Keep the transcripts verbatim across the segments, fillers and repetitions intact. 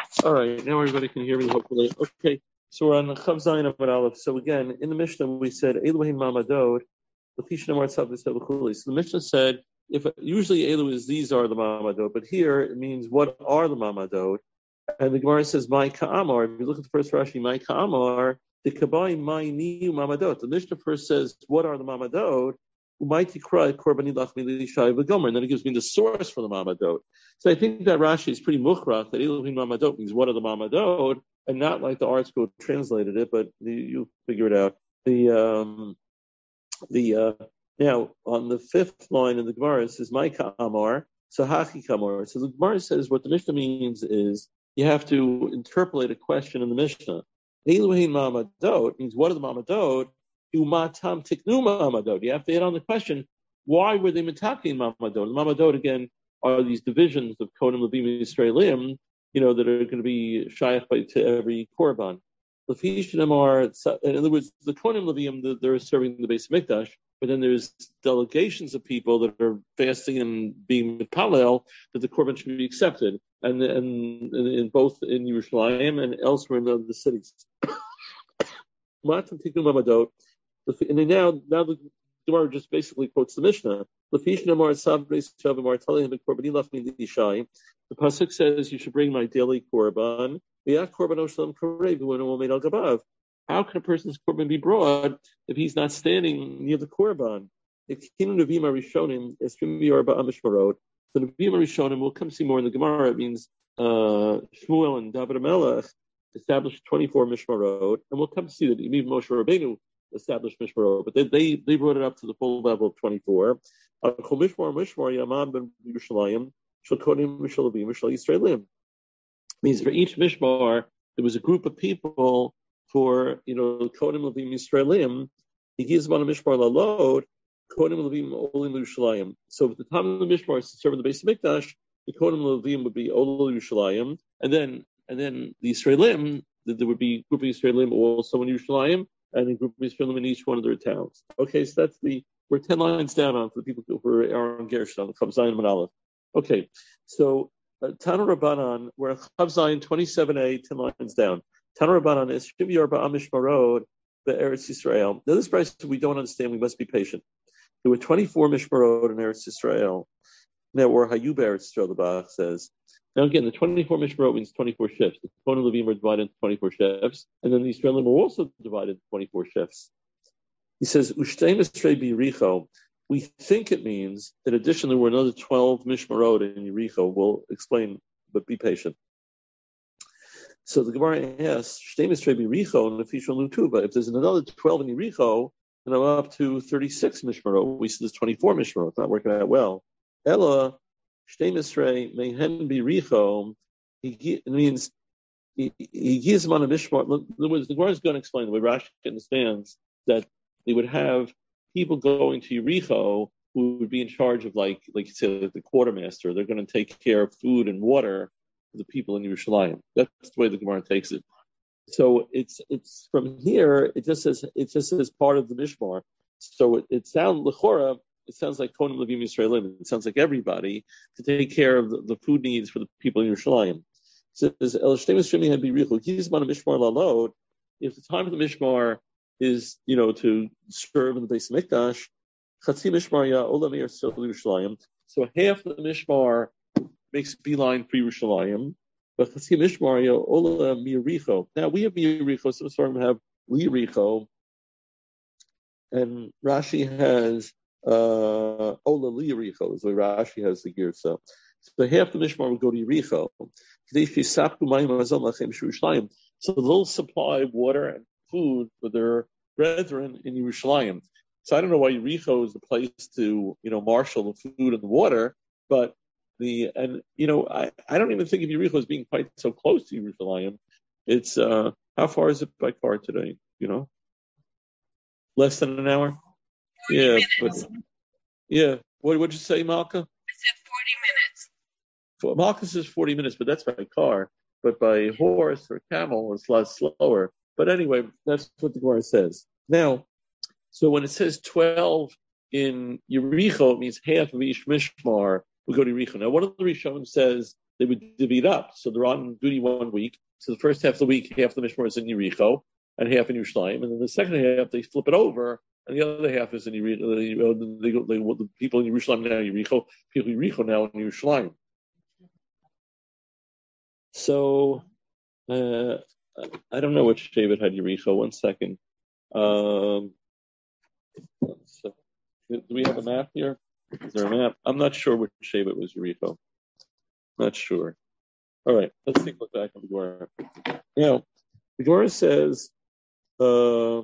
All right, now everybody can hear me, hopefully. Okay, so we're on Chav Zayin Amud Aleph. So again, in the Mishnah we said Elohim Mamadod, L'Tisha Namar Tzav V'Sev L'Chuli. So the Mishnah said, if usually Elu is these are the Mamadod, but here it means what are the Mamadod? And the Gemara says, My Ka'amar. If you look at the first Rashi, My Ka'amar, the Kabai My Niu Mamadod. The Mishnah first says, what are the Mamadod? Umaiti Krai Korbani Lachmi Lishai V'Gomer. And then it gives me the source for the Mamadod. So I think that Rashi is pretty mukhrach, that Elohim Mamadot means what are the Mamadot, and not like the Art School translated it, but you, you figure it out. The um, the uh, now on the fifth line in the Gemara it says My Ka'amar, Sahachi Kamar. So the Gemara says what the Mishnah means is you have to interpolate a question in the Mishnah. Elohim Mamadot means what are the Mamadot? Umatam Tiknu Mamadot. You have to hit on the question, why were they mitaking Mamadot? The Mamadot again are these divisions of Kohanim, Levim, Yisraelim, you know, that are going to be shaykh by to every korban. In other words, the Kohanim, Levim, they're serving the Beis Mikdash, but then there's delegations of people that are fasting and being mitpalel that the korban should be accepted, and and, and in both in Yerushalayim and elsewhere in the, the cities. And then now, now the Gemara just basically quotes the Mishnah. The pasuk says you should bring my daily korban. How can a person's korban be brought if he's not standing near the korban? The Nevi'im Rishonim, we'll come see more in the Gemara. It means uh, Shmuel and David HaMelech established twenty-four mishmarot, and we'll come see that even Moshe Rabbeinu established mishmarot, but they, they they brought it up to the full level of twenty-four. Means for each mishmar there was a group of people for you know Kohanim Levim Yisraelim. He gives them on a mishmar lalod Kohanim Levim Olim Yerushalayim. So at the time of the mishmar to serve in the Beis Mikdash, the Kohanim Levim would be Olim Yerushalayim, and then and then the Yisraelim, there would be a group of Yisraelim also in Yerushalayim, and a group of Yisraelim in each one of their towns. Okay, so that's the, we're ten lines down on for the people for Aaron Gershon, the Chav Zayin Amud Aleph. Okay, so uh, Tana Rabbanan, we're at Chav Zayin twenty-seven a, ten lines down. Tana Rabbanan is Shiv Yarba Mishmarot Eretz Yisrael. Now this price we don't understand, we must be patient. There were twenty-four Mishmarot in Eretz Yisrael. Now, or Hayub Eretz Yisrael, the Bach says. Now again, the twenty-four Mishmarot means twenty-four shifts. The Kohanim Levim were divided into twenty-four shifts, and then the Yisraelim were also divided into twenty-four shifts. He says, Ushtei Misrei B'Yericho. We think it means that in addition there were another twelve Mishmarot in Yericho. We'll explain, but be patient. So the Gemara asks, Shtei Misrei B'Yericho and Nefishon Lutuba. If there's another twelve in Yericho, then I'm up to thirty-six Mishmarot. We see there's twenty-four Mishmarot. It's not working out well. Ella, Shtei Misrei Mehen B'Yericho. It means he, he gives them on a mishmar. In other words, the Gemara is going to explain the way Rashi understands that they would have people going to Yericho who would be in charge of, like, like you said, like the quartermaster. They're going to take care of food and water for the people in Yerushalayim. That's the way the Gemara takes it. So it's it's from here. It just says it just says part of the mishmar. So it, it sounds lechora. It sounds like Kohanim Levim Yisraelim. It sounds like everybody to take care of the, the food needs for the people in Yerushalayim. It says El Shtemis Shemi Had B'Yericho. He's on a mishmar lalod. If the time of the mishmar is, you know, to serve in the Beis Mikdash, Chatzi Mishmar Ya Olam Yisrael Yerushalayim. So half the mishmar makes a beeline for Yerushalayim, but Chatzi Mishmar Ya Olam Yericho. Now we have Yericho. Some of them have Yericho, and Rashi has uh, Ola Yericho. Is the way Rashi has the gear. So, so half the mishmar will go to Yericho. So they'll supply water and food for their brethren in Yerushalayim. So I don't know why Yericho is the place to, you know, marshal the food and the water, but the, and, you know, I, I don't even think of Yericho as being quite so close to Yerushalayim. It's, uh, how far is it by car today? You know? Less than an hour? Yeah, minutes. but, yeah. What would you say, Malka? I said forty minutes. For, Malka says forty minutes, but that's by car. But by horse or camel, it's a lot slower. But anyway, that's what the Gemara says. Now, so when it says twelve in Yericho, it means half of each mishmar will go to Yericho. Now, one of the Rishonim says they would divvy it up. So they're on duty one week. So the first half of the week, half the Mishmar is in Yericho and half in Yerushalayim. And then the second half, they flip it over, and the other half is in Yericho. They, they, they, the people in Yerushalayim now in Yericho, people in Yericho now in Yerushalayim. So, uh, I don't know what Shevet had Yericho. One second. Um, so, do we have a map here? Is there a map? I'm not sure which Shevet was Yericho. Not sure. All right, let's take a look back at the Gemara. Now, the Gemara says, uh,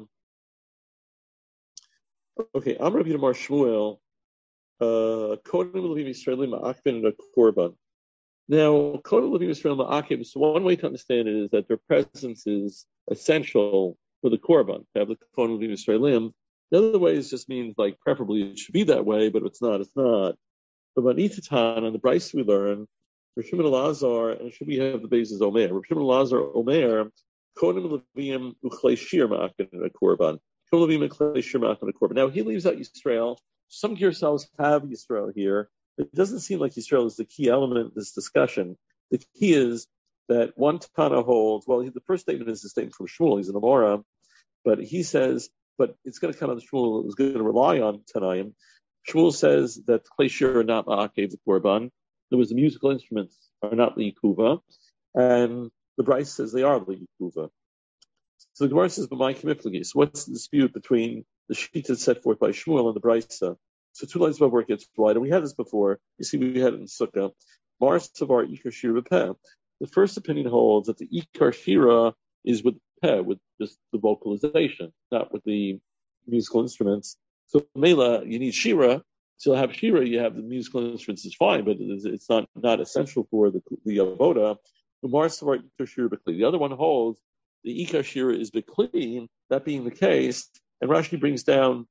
okay, I'm Rabbi Yamar Shmuel, Kodim Levim Yisraelim Ma'akvin and a Korban. Now, Kodim Levim Yisraelim Ma'akvin, so one way to understand it is that their presence is essential for the Korban, to have the Kodim Levim Yisraelim. The other way is just means, like, preferably it should be that way, but if it's not, it's not. But about Itatan, on the Bryce we learn, Rav Shimon Elazar, and should we have the basis Omer? Rav Shimon Elazar Omer, Kodim Levim Uchlei Shir Ma'akvin and a Korban. Now he leaves out Yisrael. Some yourselves have Yisrael here. It doesn't seem like Yisrael is the key element of this discussion. The key is that one Tana holds, well, the first statement is a statement from Shmuel, he's an Amora, but he says, but it's going to come on Shmuel, is going to rely on Tanaim. Shmuel says that Klei Shir are not Ma'akev the Korban. There was the musical instruments are not the Yikuva, and the Bryce says they are the Yikuva. So the Gemara says, "But my comifligis." What's the dispute between the shita set forth by Shmuel and the Brisa? So two lines above where it gets wide, and we had this before. You see, we had it in Sukkah. Mar Savar Ikar Shira Peh. The first opinion holds that the Ikar Shira is with Peh, with just the vocalization, not with the musical instruments. So Mela, you need Shira. So you'll have Shira, you have the musical instruments, is fine, but it's not not essential for the the avoda. The Mar Savar Ikar Shira Bekli. The other one holds the Ikar Shira is Bekli. That being the case, and Rashi brings down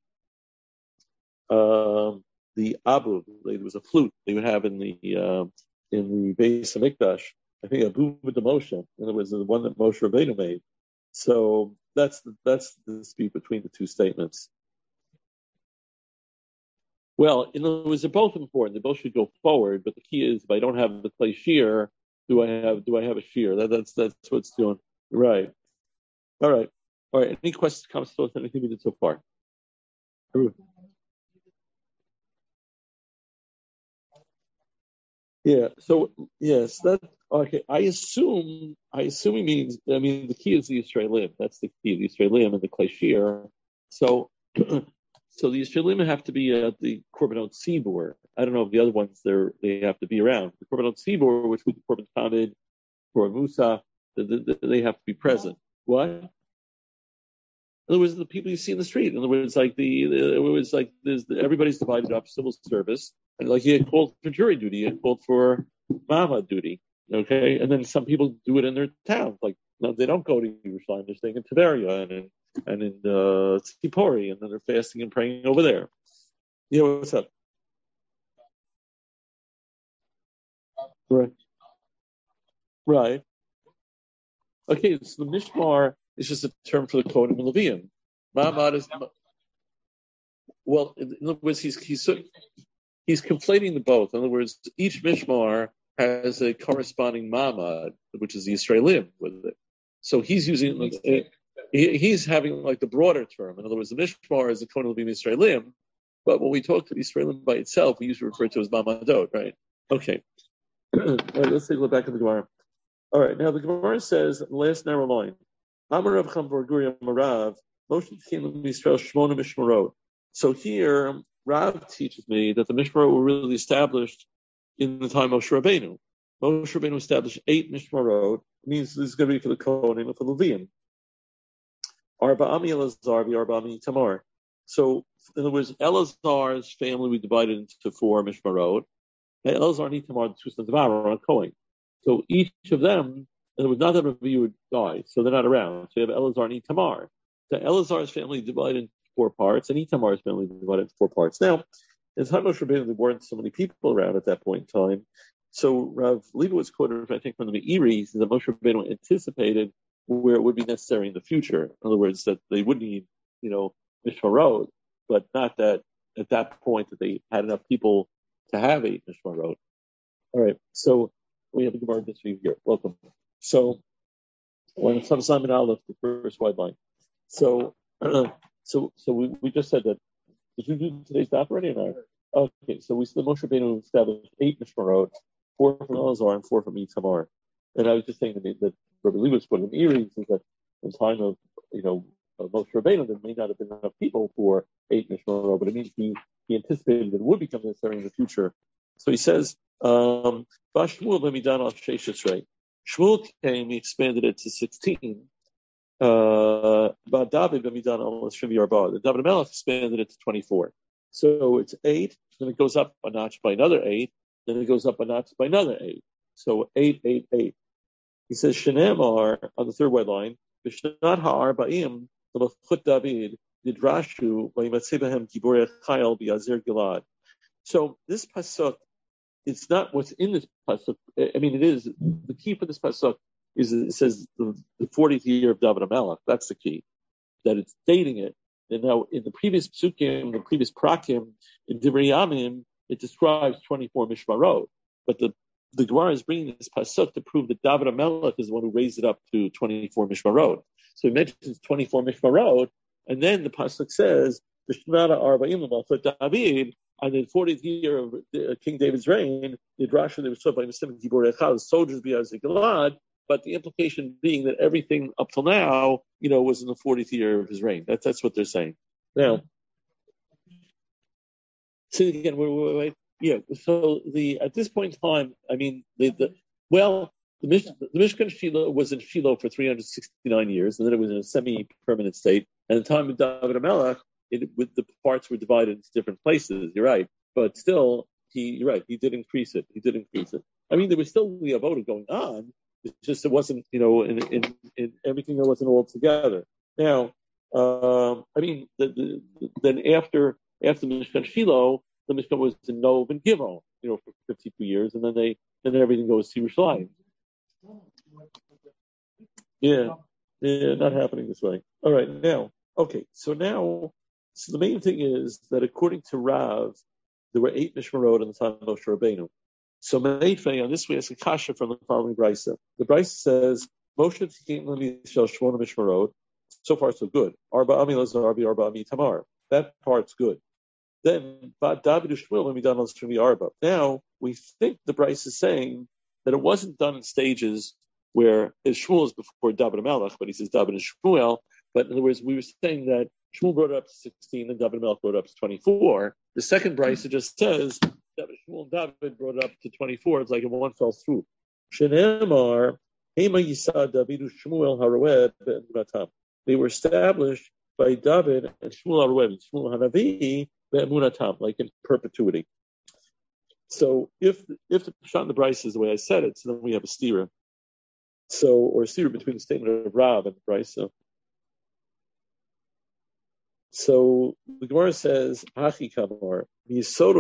uh, the Abu. There was a flute they would have in the uh, in the Beis Hamikdash. I think Abu with the Moshe. In other words, the one that Moshe Rabbeinu made. So that's the, that's the dispute between the two statements. Well, in other words, they're both important. They both should go forward. But the key is, if I don't have the clay shear, do I have do I have a shear? That, that's that's what's doing right. All right. All right. Any questions, comments, thoughts, anything we did so far? Yeah. So yes, that okay. I assume I assume he means. I mean, the key is the Yisraelim. That's the key, the Yisraelim and the Klei Shir. So, so the Yisraelim have to be at the Korbanot Tzibur. I don't know if the other ones they they have to be around. The Korbanot Tzibur, which would be Korban Tamid, Korban Musa, they have to be present. What? In other words, the people you see in the street. In other words, like the, the it was like there's everybody's divided up civil service, and like you get called for jury duty, you get called for mama duty, okay, and then some people do it in their towns. Like no, they don't go to Yerushalayim; they're staying in Tiberia and in and in uh, Tzipori, and then they're fasting and praying over there. Yeah, what's up? Right, right. Okay, so the Mishmar is just a term for the Kohanim and Leviim. Ma'amad is well. In other words, he's he's he's conflating the both. In other words, each Mishmar has a corresponding Ma'amad, which is the Yisraelim with it. So he's using like, he's having like the broader term. In other words, the Mishmar is the Kohanim Leviim Yisraelim, but when we talk to the Yisraelim by itself, we usually refer to it as Ma'amadot, right? Okay. All right, let's take a look back at the Gemara. All right, now the Gemara says, the last narrow line, Amar Rav Cham Bar-Guria Marav, Moshe Tchilim Yisrael Shmona Mishmarot. So here, Rav teaches me that the Mishmarot were really established in the time of Moshe Rabbeinu. Moshe Rabbeinu established eight Mishmarot. It means this is going to be for the Kohanim and for the Leviim. Arba'ami Elazar, Arba'ami Tamar. So, in other words, Elazar's family we divided into four Mishmarot. Elazar and Itamar, the two sons of Aaron, are Kohen. So each of them, and it was not that Rabbi would die, so they're not around. So you have Elazar and Itamar. So Elazar's family divided into four parts, and Itamar's family divided into four parts. Now, in the time of Rabbeinu, there weren't so many people around at that point in time. So Rav Leibowitz quoted, I think, from the Meiri, that Moshe Rabbeinu anticipated where it would be necessary in the future. In other words, that they would need, you know, Mishmarot, but not that at that point that they had enough people to have eight Mishmarot. All right, so We have a Gemara this week here. Welcome. So, when it comes to Simon Aleph, the first wide line. So, uh, so, so we, we just said that. Did you do today's daf already or not? Okay, so we said Moshe Rabbeinu established eight Mishmarot, four from Elazar and four from Itamar. And I was just saying that, that Rabbi Lewis put in Erie is that in time of, you know, of Moshe Rabbeinu, there may not have been enough people for eight Mishmarot, but it means he, he anticipated that it would become necessary in the future. So he says, um, Shmuel came, he expanded it to sixteen. Uh, but David Bamidan almost Shimi Arba. The David Melech expanded it to twenty-four. So it's eight, then it goes up a notch by another eight, then it goes up a notch by another eight. So eight, eight, eight. He says Shenemar on the third white line, Vishnat Ha'arba'im, the Lachut David, Nidrashu, Vayimatzebahem Giborei Chayil Bi'azer Gilad. So this pasuk, it's not what's in this pasuk. I mean, it is the key for this pasuk. Is it says the, the fortieth year of David HaMelech. That's the key. That it's dating it. And now in the previous psukim, the previous prakim, in Divrei Yamim, it describes twenty-four Mishmarot. But the, the Gemara is bringing this pasuk to prove that David HaMelech is the one who raised it up to twenty-four Mishmarot. So he mentions twenty-four Mishmarot, and then the pasuk says, Vishnata Arba'im L'Malchut David, and the fortieth year of uh, King David's reign, the Drasha, they were told by Misim Giborei Chayil, soldiers Bi'azer Gilad. But the implication being that everything up till now, you know, was in the fortieth year of his reign. That's that's what they're saying. Now, so again, wait, wait, wait. Yeah. So the at this point in time, I mean, the, the well, the Mishkan, the Mishkan Shiloh was in Shiloh for three hundred sixty-nine years, and then it was in a semi-permanent state. And at the time of David HaMelech, it with the parts were divided into different places. You're right, but still, he you're right. He did increase it. He did increase it. I mean, there was still the avoda going on. It's just it wasn't, you know, in, in, in everything that wasn't all together. Now, um, I mean, the, the, then after after Mishkan Shiloh, the Mishkan was in Nov and Givon, you know, for fifty-two years, and then they then everything goes to Yerushalayim. Yeah, yeah, not happening this way. All right, now, okay, so now, so the main thing is that according to Rav, there were eight Mishmarot in the time of Moshe Rabbeinu. So Meifei, on this we ask a kasha from the following brisa. The brisa says, Moshe Tzikin L'Yisrael Shmona Mishmarot. So far, so good. Arba Ami Lazar, Arba Ami Tamar. That part's good. Then, Bad David Ushmuel Amidan Al Shmi Arba. Now, we think the brisa is saying that it wasn't done in stages where Shmuel is before David HaMelech, but he says David and Shmuel. But in other words, we were saying that Shmuel brought it up to sixteen and David HaMelech brought it up to twenty-four. The second brisa just says, David, Shmuel and David brought it up to twenty-four. It's like in one fell swoop. Shenemar, Hema Yisa Davidu Shmuel Haroed Be'emunatam. They were established by David and Shmuel Haroed, Shmuel Hanavi Be'emunatam, like in perpetuity. So if if the Pshat in the Bryce is the way I said it, so then we have a stira. So or a stira between the statement of Rav and the Bryce. So, so the Gemara says, Hachi Kamar. It means from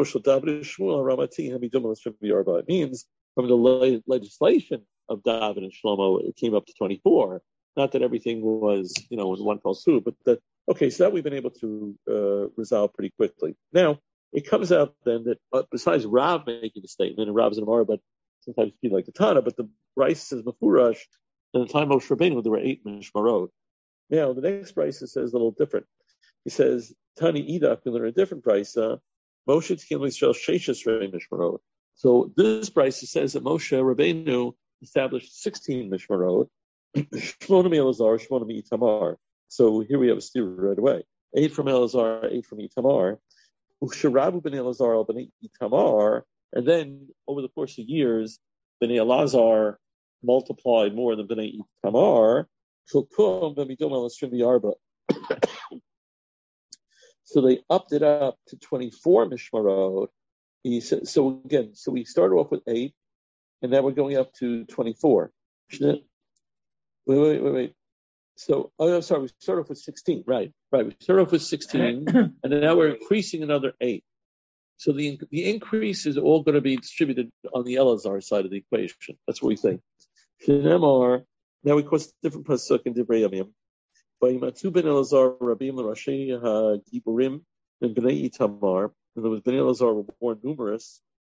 the le- legislation of David and Shlomo, it came up to twenty-four. Not that everything was, you know, in one fell swoop, but that, okay, so that we've been able to uh, resolve pretty quickly. Now, it comes out then that uh, besides Rav making a statement, and Rav's an Amar, but sometimes people like the Tana, but the Bryce says Mefurash, in the time of Moshe there were eight Mishmarot. Now, the next Bryce says a little different. He says, Tani Idak, and they're a different Bryce, uh, Moshe Tzikin L'Yisrael Sheishes Rei Mishmarot. So this Bryce says that Moshe Rabbeinu established sixteen Mishmarot, Shmonim Elazar, Shmonim Itamar. So here we have a steer right away. Eight from Elazar, eight from Itamar. Usharabu ben Elazar, ben Itamar. And then over the course of years, ben Elazar multiplied more than ben Itamar. Kilkum ben Midom Elastrim V'Arba. So they upped it up to twenty-four Mishmarot. He said, so again, so we started off with eight, and now we're going up to twenty-four. Wait, wait, wait, wait. So, oh, I'm sorry, we started off with sixteen, right, right. We started off with sixteen, and then now we're increasing another eight. So the the increase is all going to be distributed on the Elazar side of the equation. That's what we think. Shenemar, now we cross different pasuk in Divrei Yamim. Vayimatu ben Elazar Rabim Rashi HaGiburim and Bnei Itamar. And there was Ben Elazar were more numerous.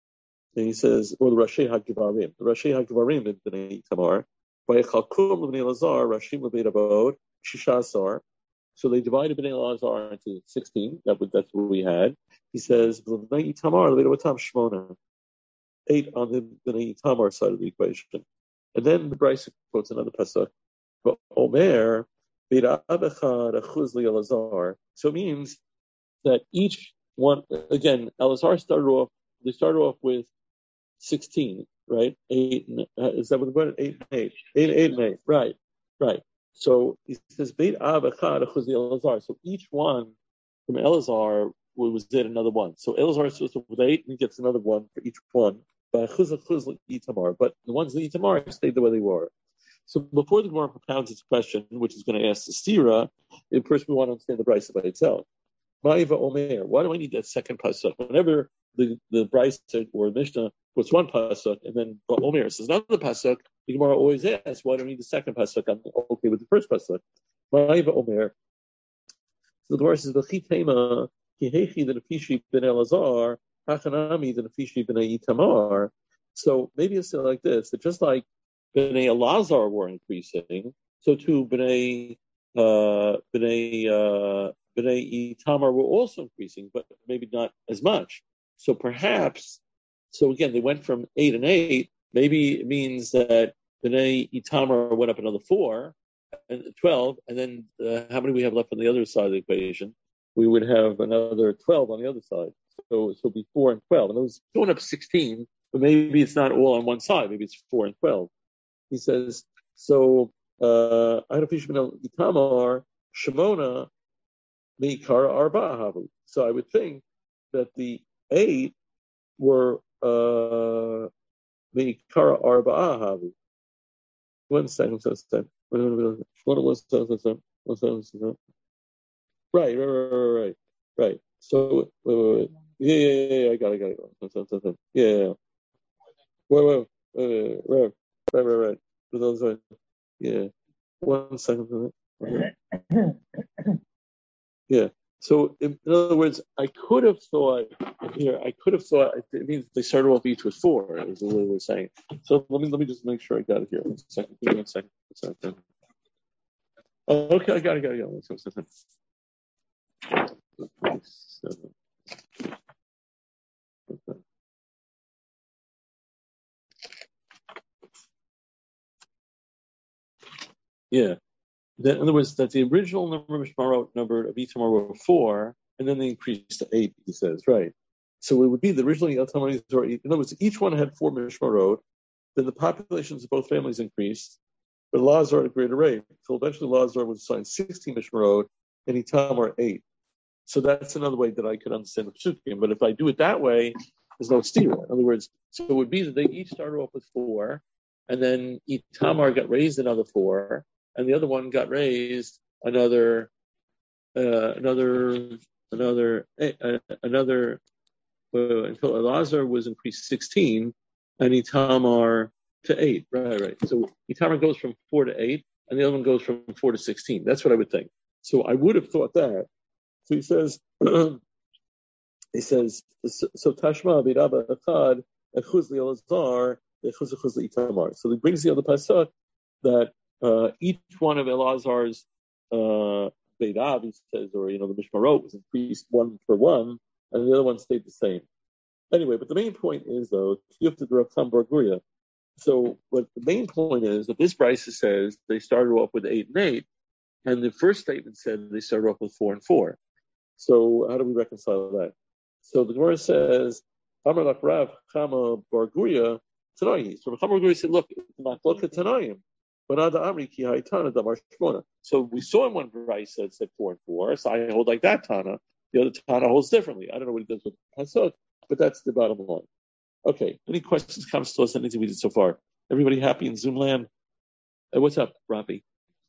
And he says, or the Rashi HaGivarim. The Rashi HaGivarim in Bnei Tamar. Vayechalkum Bnei Elazar, Rashim Lebeit Abod, Shishasar. So they divided Bnei Elazar into sixteen. That was, that's what we had. He says, Bnei Tamar, Lebeit Abatam Shmona. Eight on the Bnei Tamar side of the equation. And then the Bryce quotes another pasuk. But Omer, Beit Abechad, Achuz Li Elazar. So it means that each one, again, Elazar started off, they started off with sixteen, right? Eight, uh, is that what the eight and eight? Eight, eight and eight, right, right. So he says, Beit Av Echad Achuz Elazar. So each one from Elazar was did another one. So Elazar starts with eight and he gets another one for each one. But Achuz Achuz Itamar. But the ones in Itamar stayed the way they were. So before the Gemara propounds its question, which is going to ask the Stira, first we want to understand the Brisa by itself. Ma'iva Omer. Why do I need that second pasuk? Whenever the the Brisa or Mishnah puts one pasuk and then Omer says another pasuk, the Gemara always asks, why do I need the second pasuk? I'm okay with the first pasuk. Ma'iva Omer. So the Gemara says, V'chitema kihechi the nefishi ben Elazar hachanami the nefishi ben Itamar. So maybe it's like this: that just like Bnei Elazar were increasing, so too Bnei uh, Bnei uh, Bnei Itamar were also increasing, but maybe not as much. So perhaps, so again, they went from eight and eight. Maybe it means that Bnei Itamar went up another four, and twelve, and then uh, how many we have left on the other side of the equation? We would have another twelve on the other side. So, so it'll be four and twelve, and it was going up sixteen. But maybe it's not all on one side. Maybe it's four and twelve. He says, so, I had a fish of Itamar, Shemona, Meikara Arba Havu. So I would think that the eight were, uh, Meikara Arba Havu. One second, one second. One second. Right, right, right, right, right. So, wait, wait, wait. Yeah, yeah, yeah, yeah, I got it, I got it. Yeah, yeah, yeah. Wait, wait, wait, wait, right, right, right. For those, right. Yeah. One second. Yeah. So, in, in other words, I could have thought here. I could have thought it means they started off each with four. Is the way we're saying. So let me let me just make sure I got it here. One second. Give me one second. One second. Oh, okay, I got it. Got it. Got it. One second. Seven. Okay. Yeah. That, in other words, that the original number of Mishmarot number of Itamar were four, and then they increased to eight, he says, right. So it would be the originally Itamar, in other words, each one had four Mishmarot, then the populations of both families increased, but Lazar at a greater rate. So eventually Lazar was assigned sixteen Mishmarot, and Itamar eight. So that's another way that I could understand the Psukim. But if I do it that way, there's no stira. In other words, so it would be that they each started off with four, and then Itamar got raised another four, and the other one got raised another, uh, another, another, uh, another, uh, until Elazar was increased sixteen, and Itamar to eight. Right, right. So Itamar goes from four to eight, and the other one goes from four to sixteen. That's what I would think. So I would have thought that. So he says, he says, so Tashma B'Rabba Echad Echuz Elazar Echuz Echuz Itamar. So he brings the other pasuk that uh, each one of Elazar's uh, Beirav, he says, or you know, the Mishmarot was increased one for one, and the other one stayed the same. Anyway, but the main point is though, you have to Rav Tam Bar Guria. So what the main point is that this Brisa says they started off with eight and eight, and the first statement said they started off with four and four. So how do we reconcile that? So the Gemara says, Amar Lach Rav Chama Bar Guria Tanai. So Chama Bar Guria said, look, it's not Loka Tanayim. So we saw in one Brisa that said four and four, so I hold like that Tana. The other Tana holds differently. I don't know what he does with Pasuk, but that's the bottom line. Okay, any questions, comments to us, anything we did so far? Everybody happy in Zoom land? Hey, what's up, Rafi?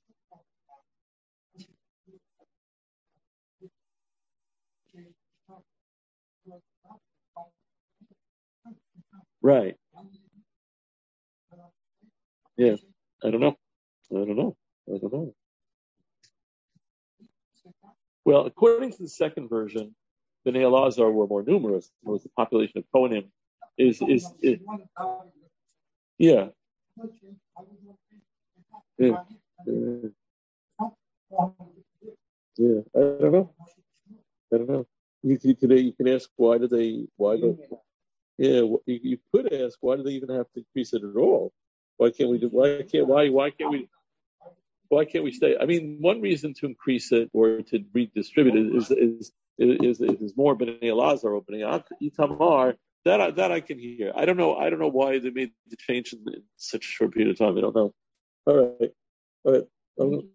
Right. Yeah. I don't know. I don't know. I don't know. Well, according to the second version, the Bnei Elazar were more numerous. There was the population of Kohanim is is, is yeah. Yeah. Yeah. Yeah. I don't know. I don't know. You, you could you can ask why do they why do yeah you, you could ask why do they even have to increase it at all? Why can't we do why can't why why can't we why can't we stay? I mean, one reason to increase it or to redistribute it is is is is, is more Bnei Elazar or Bnei Itamar. That I, that I can hear. I don't know. I don't know why they made the change in, in such a short period of time. I don't know. All right, all right. Um,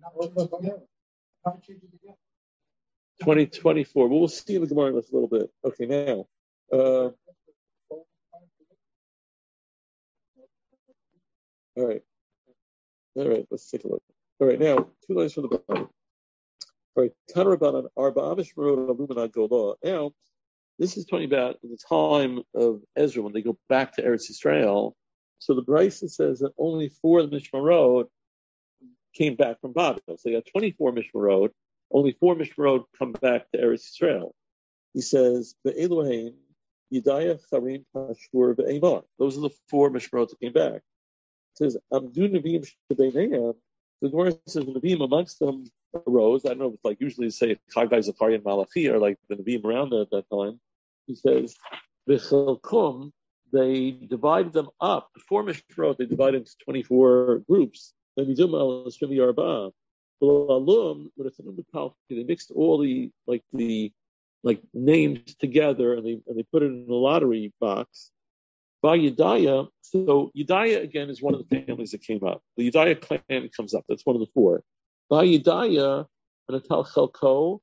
twenty twenty-four. Well, we'll see in the Gemara in a little bit. Okay, now. Uh, all right, all right. Let's take a look. All right, now two lines from the bottom. All right, Tanarabanan Arba Amishmarot Alumina Gola. Now, this is talking about in the time of Ezra when they go back to Eretz Yisrael. So the Brisa says that only four of the Mishmarot came back from Babel. So you got twenty-four Mishmarot. Only four Mishmarot come back to Eretz Yisrael. He says the Elohim, Yedaya, Charim, Pashur, Ve'emar. Those are the four Mishmarot that came back. It says Amdu Neviim Shebeinayam. The Gemara says the Neviim amongst them arose. I don't know if it's like usually say Chagai, Zachariah, and Malachi are like the Neviim around at that time. He says V'chelkom. They divided them up. The four Mishmarot they divided into twenty-four groups. Then Yidum al Shemi Arba. They mixed all the like the like names together and they and they put it in a lottery box. By Yedaya, so Yedaya again is one of the families that came up. The Yedaya clan comes up. That's one of the four. By Yedaya and Atal Chelko,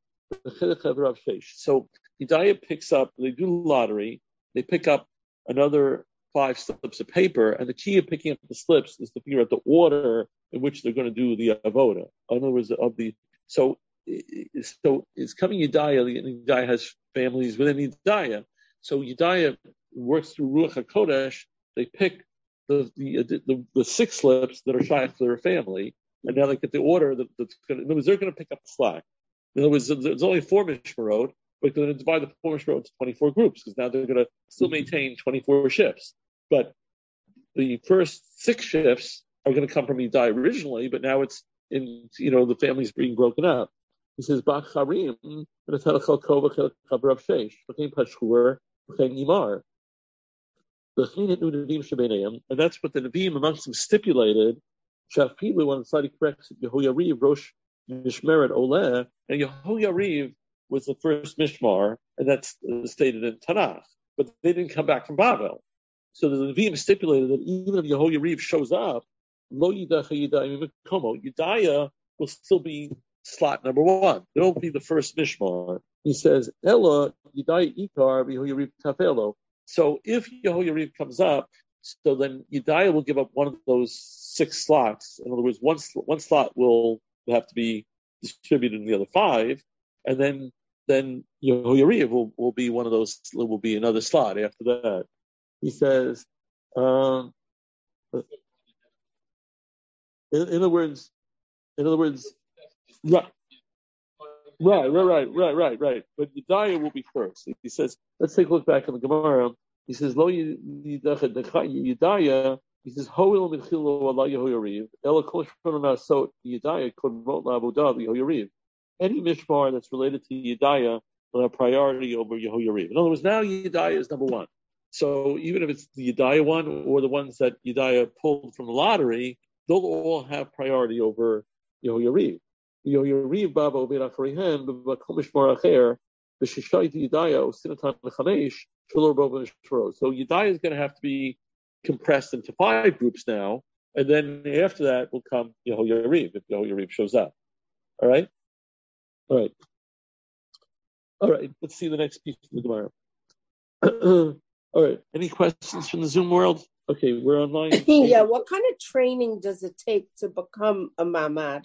so Yedaya picks up. They do lottery. They pick up another five slips of paper, and the key of picking up the slips is to figure out the order in which they're going to do the avoda. In other words, of the so so it's coming Yedaya. The Yedaya has families within Yedaya. So Yedaya works through Ruach HaKodesh. They pick the the, the the six slips that are shaykh to their family, and now they get the order that, that's going to. In other words, they're going to pick up the slack. In other words, there's only four mishmarot, but they're going to divide the four mishmarot into twenty-four groups because now they're going to still maintain twenty-four shifts. But the first six shifts are going to come from Yedai originally, but now it's in, you know, the family's being broken up. He says, Bach Harim, and that's what the Nevi'im amongst them stipulated. Shafilu on the side he corrects Yehoyariv, Rosh Mishmeret Oleh, and Yehoyariv was the first Mishmar, and that's stated in Tanakh. But they didn't come back from Babel. So the Nevi'im stipulated that even if Yehoyariv shows up, Lo Yidacha Yidayim Mikomo, Yedaya will still be slot number one. It won't be the first Mishmar. He says, Ella Yedaya Ikar Yehoyariv Tafelo. So if Yehoyariv comes up, so then Yedaya will give up one of those six slots. In other words, one one slot will have to be distributed in the other five, and then then Yehoyariv will, will be one of those. Will be another slot after that. He says, um, in, in other words, in other words, right, right, right, right, right, right, right. But Yedaya will be first. He says, let's take a look back in the Gemara. He says, Lo Yedaya. He says, Hoil Michilo Allah Yehoyariv. Ela Kol Shonana So Yedaya Kod Mot LaAvodah Yehoyariv. Any mishmar that's related to Yedaya will have priority over Yehoyariv. In other words, now Yedaya is number one. So even if it's the Yedaya one or the ones that Yedaya pulled from the lottery, they'll all have priority over Yehoyariv. Yehoyariv Baba Obed Acharihem B'Kol Mishmar Acher B'Shishayit Yedaya Osinatan Lechamesh Shalor Bova Mishmarot. So Yedaya is going to have to be compressed into five groups now, and then after that will come Yehoyariv if Yehoyariv shows up. All right, all right, all right. Let's see the next piece of the Gemara. All right. Any questions from the Zoom world? Okay, we're online. Yeah. What kind of training does it take to become a mamad?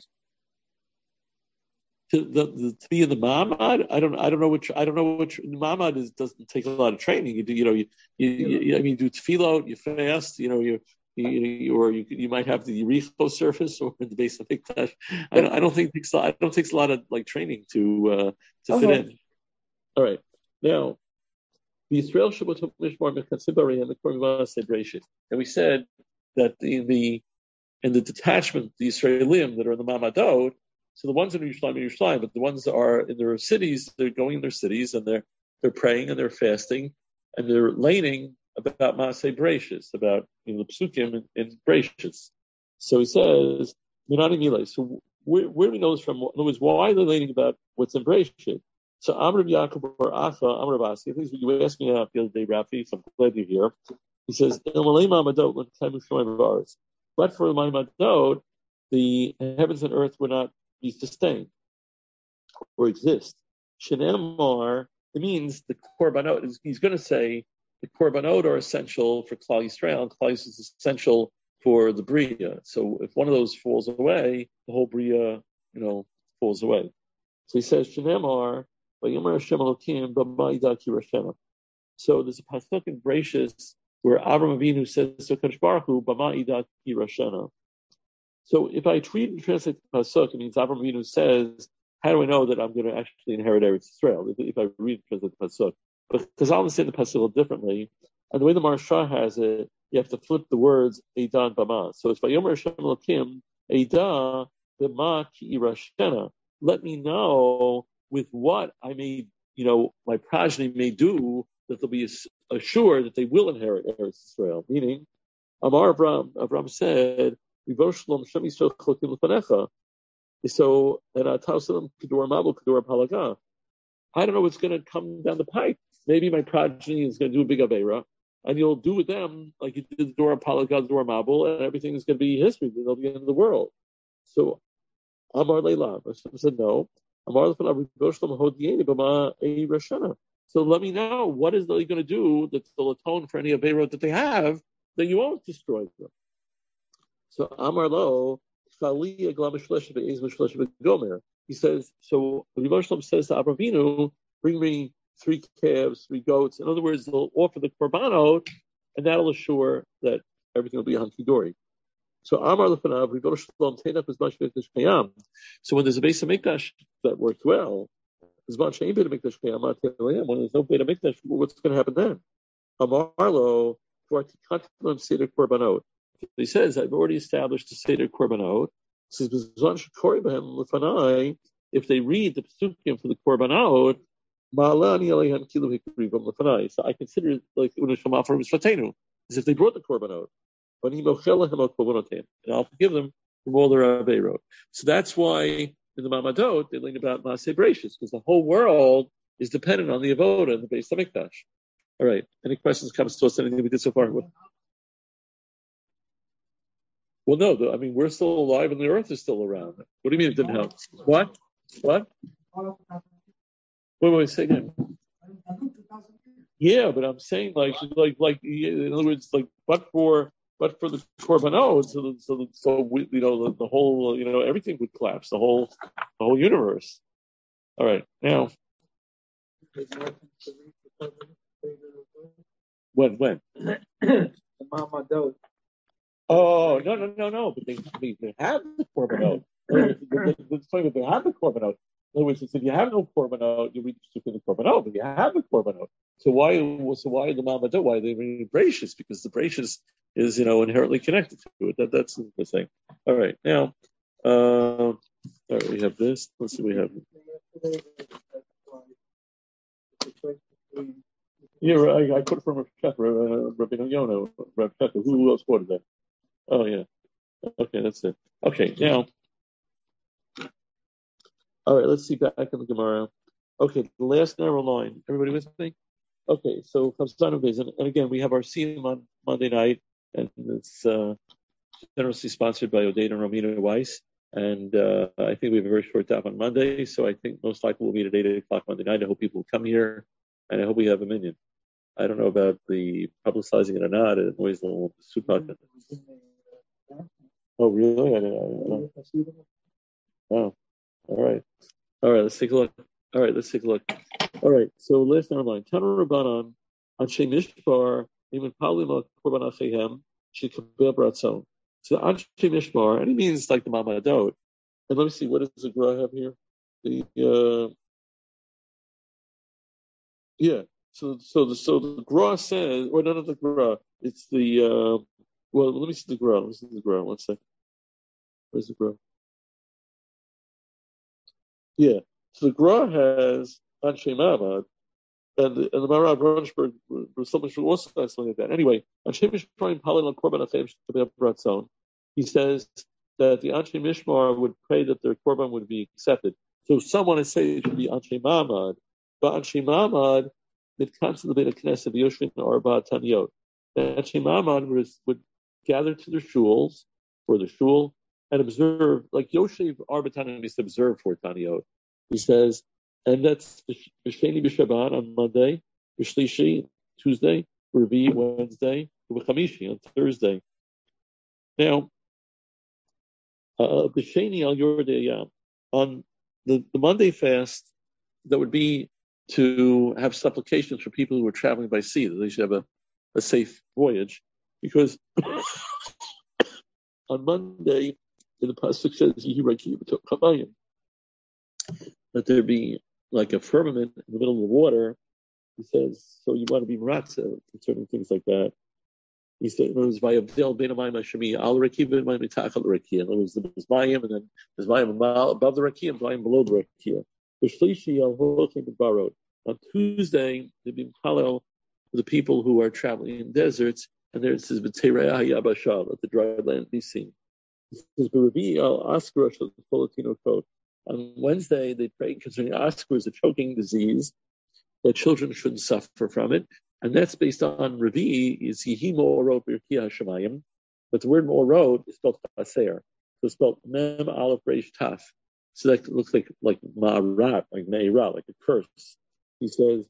To, the, the, to be in the mamad, I don't, I don't know which, I don't know which mamad is. Doesn't take a lot of training. You do, you know, you, you, you I mean, you do tefillot, you fast, you know, you, you, you or you, you might have the Yericho surface or the base of Mikdash. I don't, I don't think it takes, I don't think it's a lot of like training to, uh, to uh-huh. fit in. All right, now. the Israel Shabbat Mishmar Mechatzibarei and the Korban Sebreshit. And we said that in the in the detachment, the Israelim that are in the Mamadot, so the ones in Yerushalayim are Yerushalayim, but the ones that are in their cities, they're going in their cities and they're they're praying and they're fasting and they're laning about Maaseh Bereshis, about you know, the Psukim in, in Bereshis. So he says, Minani Milei. So where, where do we know this from? In other words, why are they laning about what's in Bereshit? So Amr Yaakov or Acha, Amr Abasi, I think you asked me about the other day, Rafi, so I'm glad you're here. He says, but for the Mamadot, the heavens and earth would not be sustained or exist. Shenamar, it means the Korbanot, he's going to say the Korbanot are essential for Klal Yisrael, and Klal Yisrael is essential for the Bria. So if one of those falls away, the whole Bria, you know, falls away. So he says, Shenamar, so there's a pasuk in Bereshis where Avram Avinu says to Kadosh Baruch Hu, "Bama idat kirashena." So if I read and translate the pasuk, it means Avram Avinu says, "How do I know that I'm going to actually inherit Eretz Yisrael?" If, if I read and translate the pasuk, but because I'll understand the pasuk a little differently, and the way the Maharsha has it, you have to flip the words Eidah and Bama. So it's Vayomer Hashem Elokim Eidah Bama kirashena. Let me know with what I may, you know, my progeny may do, that they'll be assured that they will inherit Eretz Yisrael. Meaning, Amar Avram, Avram said, so, and Atausalam Kedor Mabul Kedor Palaga. I don't know what's going to come down the pipe. Maybe my progeny is going to do a big Aveira, and you'll do with them like you did the Dor Palaga, Dor Mabul, and everything is going to be history. They'll be the end of the world. So, Amar Leila, Hashem said no. So let me know, what is they going to do that will atone for any Aveirot that they have, that you won't destroy them. So Amar Lo, he says, so Rebbe Shalom says to Avraham Avinu, bring me three calves, three goats. In other words, they'll offer the korbanot, and that'll assure that everything will be hunky-dory. So Amar Lefanav, Rebbe Shalom, Teinach as much Mikdash Kayam. So when there's a base of Mikdash that works well, as much ain't Beit Mikdash Kayam, when there's no Beit Mikdash, what's going to happen then? Amar Lo, for Tikkatim Seder Korbanot. He says, I've already established the Seder Korbanot. He says, if they read the Pesukim for the Korbanot, so I consider it like Unashama for Misfatenu, as if they brought the Korbanot. And I'll forgive them from all their Aveirot. So that's why in the Mamadot they learn about Maaseh Bereshis, because the whole world is dependent on the Avoda and the Beis Hamikdash. All right. Any questions, comments to us? Anything we did so far? Well, no. I mean, we're still alive and the earth is still around. What do you mean it didn't help? What? What? Wait, wait, say again. Yeah, but I'm saying like, like, like, in other words, like, but for, but for the korbanot, so, so, so we, you know, the, the whole, you know, everything would collapse, the whole, the whole universe. All right, now. When, when? Oh, no, no, no, no, but they, they, they have the korbanot. It's funny that they have the korbanot. In other words, if you have no korbanot, you read the korbanot, but you have the korbanot. So why, so why the Mamadot? Why are they reading Bereshis? Because the Bereshis is, you know, inherently connected to it. That, that's the thing. All right, now, uh, all right, we have this. Let's see, we have. Yeah, I, I put it from Rav Shefer, uh, Rabbi Yonah, Rav Shefer. Who else quoted that? Oh, yeah. Okay, that's it. Okay, now. All right, let's see back in the Gemara. Okay, the last narrow line. Everybody with me? Okay, so Chavzanu Beis, and, and again, we have our Siyum on Monday night, and it's uh, generously sponsored by Oded and Romina Weiss. And uh, I think we have a very short daf on Monday, so I think most likely we'll meet at eight o'clock Monday night. I hope people will come here, and I hope we have a minyan. I don't know about the publicizing it or not. It always a little super. Oh, really? I don't, I don't know. Oh, all right. All right, let's take a look. All right, let's take a look. All right, so last number line. Tana Rabbanan, Anshe Mishpar, Iman Palima Korban Achehem, Shekabel Bratzon. So Anshe Mishpar, and he means like the Mamadot. And let me see, what does the Gra have here? The, uh, yeah, so so the so the Gra says, or none of the Gra. It's the uh, well. Let me see the Gra. Let me see the Gra. One second. Where's the Gra? Yeah. So the Gra has Anshe Mamad, and the, and the Maharab Ravensburg or something should also have something like that. Anyway, Anshe Mishmar Palin Korban Achem Shabbat Ratzon. He says that the Anshe Mishmar would pray that their korban would be accepted. So someone is saying it should be Anshe Mamad, but Anshe Mamad it comes to the Beit Knesset Yoshvin Arba Taniyot. Anshe Mamad would, would gather to their shuls for the shul and observe, like Yoshev Arba Taniyot is to observe for Taniyot. He says, and that's B'Sheni B'Shabbat on Monday, B'Shlishi Tuesday, Revi Wednesday, B'Chamishi on Thursday. Now, uh, B'Sheni Al Yordei on the, the Monday fast, that would be to have supplications for people who are traveling by sea, that they should have a, a safe voyage, because on Monday, in the pasuk says, that there be like a firmament in the middle of the water. He says, so you want to be maratza concerning things like that. He said, it was by Abdel Ben Amayim Hashemi, Al Rakiya, and Mitach Al Rakiya. In other words, there's Mayim, and then there's Mayim above the Rakiya, and Mayim below the Rakiya. On Tuesday, they've been halal for the people who are traveling in deserts, and there it says, let the dry land be seen. On Wednesday, they pray concerning Askar as a choking disease, that children shouldn't suffer from it, and that's based on Revi, is Yihi Mo'orot B'Rkiya HaShemayim, but the word Mo'orot is spelled Chaser, so it's spelled Mem Aleph Reish Taf. So that looks like like ma'arat, like me'ira, like a curse. He says,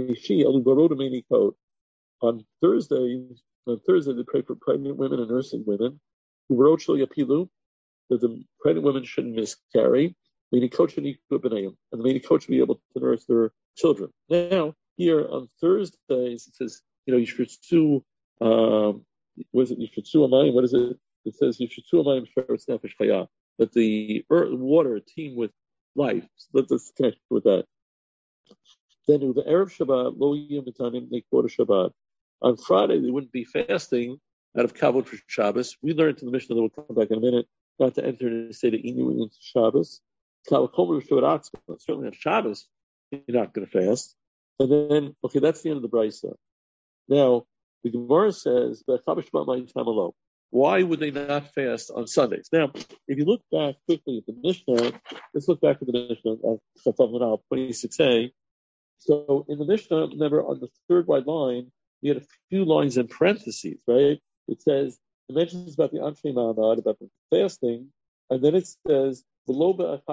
on Thursday, on Thursday they pray for pregnant women and nursing women, that the pregnant women shouldn't miscarry, meaning coach and the meaning coach should be able to nurse their children. Now, here on Thursdays, it says, you know, you should sue, um, what is it, you should sue a mine, what is it? It says, you should sue a mine, that the earth, water teem with life. So let's connect with that. Then the Erev Shabbat, lo yom mitanim nekvod Shabbat. On Friday, they wouldn't be fasting out of kavod for Shabbos. We learned in the Mishnah that we'll come back in a minute, not to enter in a state of inu into Shabbos. Certainly on Shabbos, you're not going to fast. And then, okay, that's the end of the Brisa. Now, the Gemara says, why would they not fast on Sundays? Now, if you look back quickly at the Mishnah, let's look back at the Mishnah of twenty-six a. So in the Mishnah, remember, on the third wide line, we had a few lines in parentheses, right? It says, it mentions about the Anshe Ma'amad, about the fasting, and then it says, they wouldn't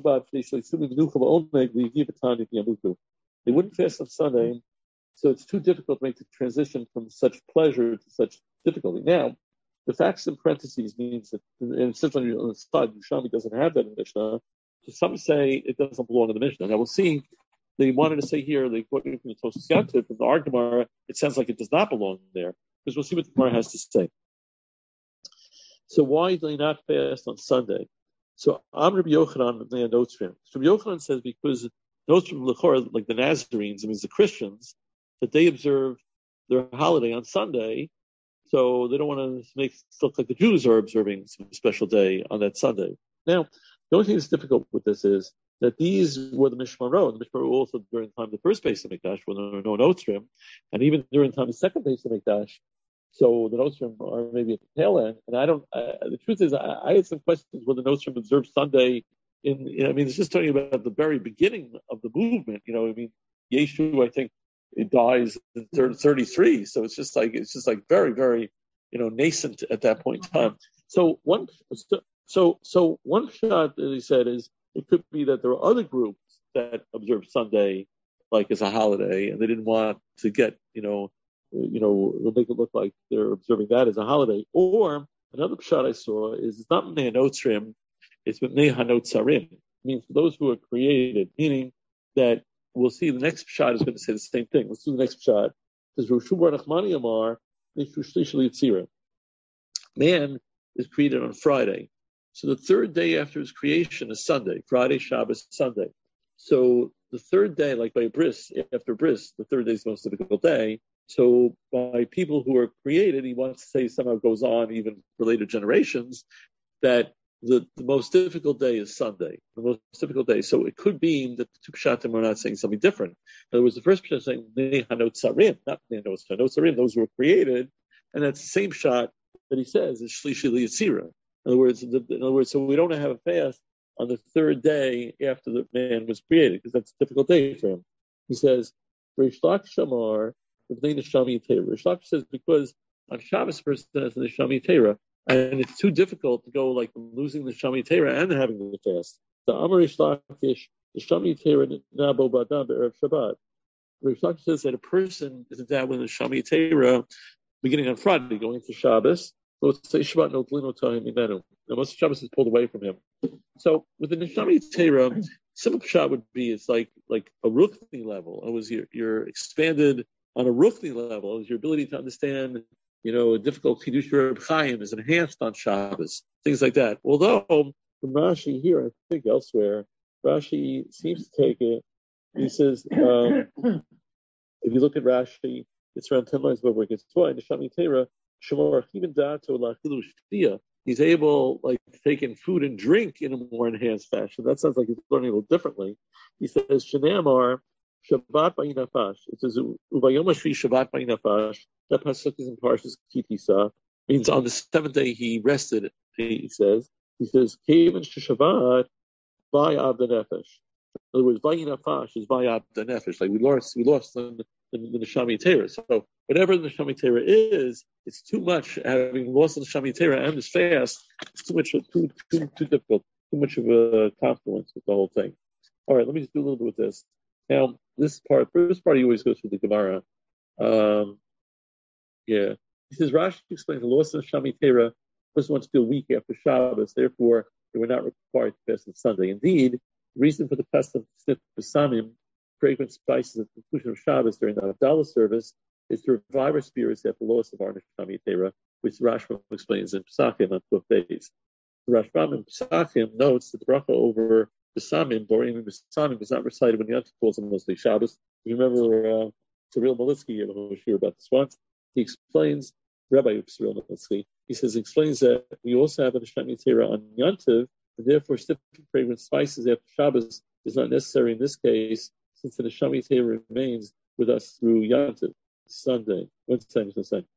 fast on Sunday, so it's too difficult to make the transition from such pleasure to such difficulty. Now, the facts in parentheses means that, and it says on the side, Yerushalmi doesn't have that in the Mishnah. So some say it doesn't belong in the Mishnah. Now we'll see. They wanted to say here, they quoted from the Tosfos Yaakov, from the Ar Gemara, it sounds like it does not belong there, because we'll see what the Gemara has to say. So why do they not fast on Sunday? So I'm Rabbi Yochanan and the Notzrim. So Rabbi Yochanan says because Notzrim L'chor, like the Nazarenes, it means the Christians, that they observe their holiday on Sunday, so they don't want to make it look like the Jews are observing some special day on that Sunday. Now, the only thing that's difficult with this is that these were the Mishmarot. The Mishmarot also during the time of the first Beis HaMikdash, when there were no Notzrim, and even during the time of the second Beis HaMikdash. So the Notzrim are maybe at the tail end. And I don't, uh, the truth is, I, I had some questions whether the Notzrim observed Sunday in, you know, I mean, it's just talking about the very beginning of the movement. You know, I mean, Yeshu, I think, it dies in thirty-three. So it's just like, it's just like very, very, you know, nascent at that point in time. So one, so, so one shot that he said is, it could be that there are other groups that observe Sunday like as a holiday, and they didn't want to get, you know, you know, make it look like they're observing that as a holiday. Or another shot I saw is it's not Mnei HaNotzrim, it's Mnei HaNotzarim. It means for those who are created, meaning that we'll see the next shot is going to say the same thing. Let's do the next shot. It says, Roshu Bar Nachmani Amar, man is created on Friday. So the third day after his creation is Sunday, Friday, Shabbos, Sunday. So the third day, like by bris, after bris, the third day is the most difficult day. So by people who are created, he wants to say somehow goes on even for later generations, that the, the most difficult day is Sunday, the most difficult day. So it could be that the two pshatim are not saying something different. In other words, the first pshat is saying Nehanot Sarim, not Nehanot Sarim, those who were created, and that's the same shot that he says is Shlishi Liyatzira. In other words, the, in other words, so we don't have a fast on the third day after the man was created, because that's a difficult day for him. He says, Rish Lakish Shamar, Rish Lakish says because on Shabbos, a person has the Neshama Torah, and it's too difficult to go like losing the Neshama Torah and having the fast. The Amar Rish Lakish, the Neshama Torah Nabo Badam Be'erev Shabbat. Rish Lakish says that a person is endowed with the Neshama Torah beginning on Friday, going into Shabbos. So let's say Shabbat no Tlino Tahim Imenu. Now most Shabbos is pulled away from him. So with the Neshama Torah, simple pshat would be it's like like a Ruchni level. It was your you're expanded on a Ruchni level. It was your ability to understand, you know, a difficult Kiddush Reb Chaim is enhanced on Shabbos, things like that. Although from Rashi here, I think elsewhere, Rashi seems to take it. He says, um, if you look at Rashi, it's around ten lines above where it gets to Neshama Torah. He's able, like, to take in food and drink in a more enhanced fashion. That sounds like he's learning a little differently. He says, Shanamar, Shabbat Ba'inafash. It says, Uvayom Ashvi Shabbat Ba'inafash. That pasuk is in Parshas Kitisa. Means on the seventh day he rested, he says. He says, Kevin Shabbat Ba'ab the Nefesh. In other words, Ba'inafash is Ba'ab the Nefesh. Like we lost, we lost the, the, the Neshama Torah. So whatever the Neshama Torah is, it's too much. Having lost the Neshama Torah and this fast, it's too much, too, too, too difficult, too much of a confluence with the whole thing. All right, let me just do a little bit with this. Now, this part, this part, he always goes through the Gemara. Um, yeah, he says Rashi explains the loss of the Neshama Torah. Person wants to do a week after Shabbos, therefore they were not required to fast on Sunday. Indeed, the reason for the custom to sniff besamim, fragrant spices, at the conclusion of Shabbos during the Havdalah service is to revive our spirits after the loss of our Neshama Torah, which Rashbam explains in Pesachim on twelve days. The Rashbam in Pesachim notes that the bracha over Besamim, Borim Besamim, was not recited when the Yom falls on mostly Shabbos. You remember uh, Cyril Malitsky, you know, sure about this once. He explains, Rabbi Cyril Malitsky, he says, he explains that we also have a Neshama Torah on Yom Tov, and therefore sniffing fragrant spices after Shabbos is not necessary in this case, since the Neshama Torah remains with us through Yom Tov, Sunday. What's the same thing?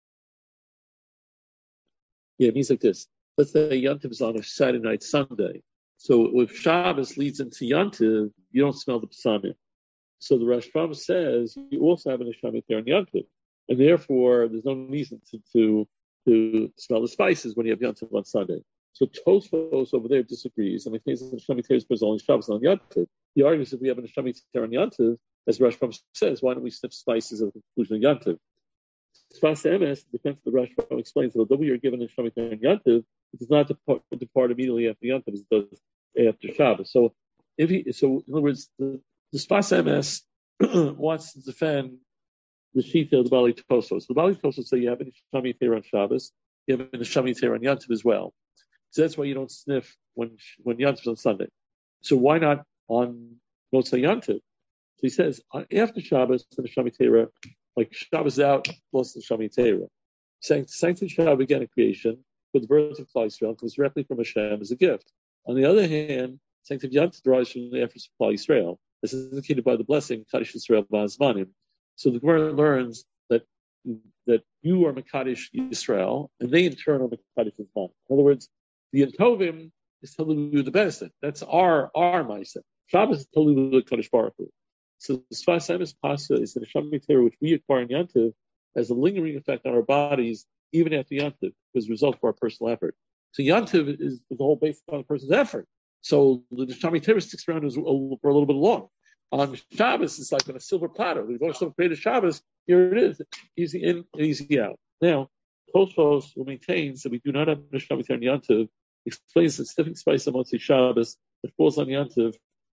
Yeah, it means like this. Let's say Yom Tov is on a Saturday night, Sunday. So if Shabbos leads into Yom Tov, you don't smell the Psamim. So the Rashbam says you also have a Neshama Torah on Yom Tov, and therefore there's no reason to, to to smell the spices when you have Yom Tov on Sunday. So Tosfos over there disagrees, and he thinks the Neshama Torah is only Shabbos on Yom Tov. He argues if we have a Neshama Torah on Yom Tov, as Rashbam says, why don't we sniff spices at the conclusion of Yom Tov? Sfas Emes, the defense of the Rashbam explains that although we are given a Neshama Torah on Yom Tov, it does not depart, depart immediately after Yom Tov as it does after Shabbos. So, if he, so in other words, the, the Sfas Emes wants to defend the Shita of the Bali Tosos. The Bali Tosos say you have a Neshama Torah on Shabbos, you have a Neshama Torah on Yom Tov as well. So that's why you don't sniff when when Yom Tov is on Sunday. So why not on Motzei Yom Tov? So he says after Shabbos, the Neshama Torah, like Shabbos out, lost the Neshama Torah. Sanctity Shabbos began a creation for the birth of Klal Yisrael comes directly from Hashem as a gift. On the other hand, Sanctity Yom Tov derives from the efforts of Klal Yisrael. This is indicated by the blessing Kaddish Yisrael Ba'azmanim. So the Gemara learns that that you are Mekadosh Yisrael, and they in turn are Mekadosh Zman. In other words, the Tovim is telling you the best. That's our our mindset. Shabbos is telling you the Kaddish Baruch Hu. So the Sfas Emes Pasa is the Neshama Torah which we acquire in Yom Tov has a lingering effect on our bodies even after Yom Tov as a result of our personal effort. So Yom Tov is the whole based on a person's effort. So the Neshama Torah sticks around for a little bit long. On Shabbos, it's like on a silver platter. We've also created Shabbos. Here it is, easy in, easy out. Now, Tosfos, who maintains that we do not have Neshama Torah on Yom Tov, explains that sniffing spice on Motzei Shabbos that falls on Yom Tov